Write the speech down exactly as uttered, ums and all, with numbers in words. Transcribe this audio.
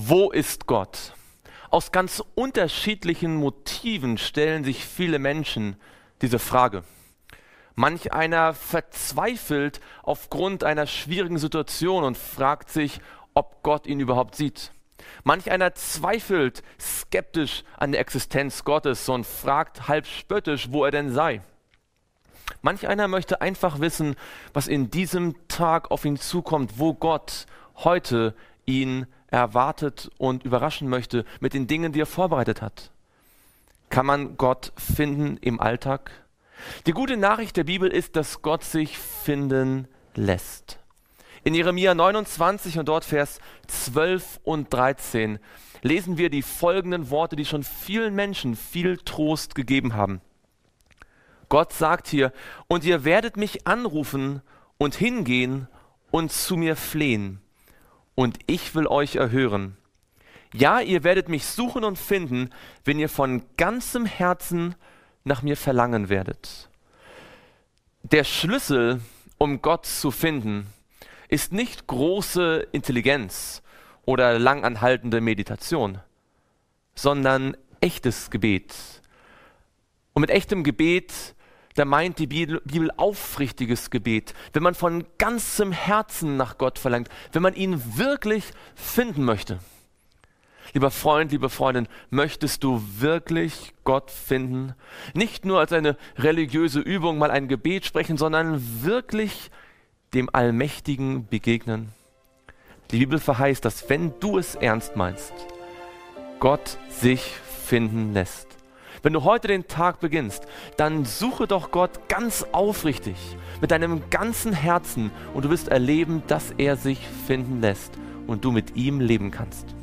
Wo ist Gott? Aus ganz unterschiedlichen Motiven stellen sich viele Menschen diese Frage. Manch einer verzweifelt aufgrund einer schwierigen Situation und fragt sich, ob Gott ihn überhaupt sieht. Manch einer zweifelt skeptisch an der Existenz Gottes und fragt halb spöttisch, wo er denn sei. Manch einer möchte einfach wissen, was in diesem Tag auf ihn zukommt, wo Gott heute ihn erwartet und überraschen möchte mit den Dingen, die er vorbereitet hat. Kann man Gott finden im Alltag? Die gute Nachricht der Bibel ist, dass Gott sich finden lässt. In Jeremia neunundzwanzig und dort Vers zwölf und dreizehn lesen wir die folgenden Worte, die schon vielen Menschen viel Trost gegeben haben. Gott sagt hier: Und ihr werdet mich anrufen und hingehen und zu mir flehen, und ich will euch erhören. Ja, ihr werdet mich suchen und finden, wenn ihr von ganzem Herzen nach mir verlangen werdet. Der Schlüssel, um Gott zu finden, ist nicht große Intelligenz oder langanhaltende Meditation, sondern echtes Gebet. Und mit echtem Gebet, da meint die Bibel aufrichtiges Gebet, wenn man von ganzem Herzen nach Gott verlangt, wenn man ihn wirklich finden möchte. Lieber Freund, liebe Freundin, möchtest du wirklich Gott finden? Nicht nur als eine religiöse Übung mal ein Gebet sprechen, sondern wirklich dem Allmächtigen begegnen. Die Bibel verheißt, dass wenn du es ernst meinst, Gott sich finden lässt. Wenn du heute den Tag beginnst, dann suche doch Gott ganz aufrichtig, mit deinem ganzen Herzen, und du wirst erleben, dass er sich finden lässt und du mit ihm leben kannst.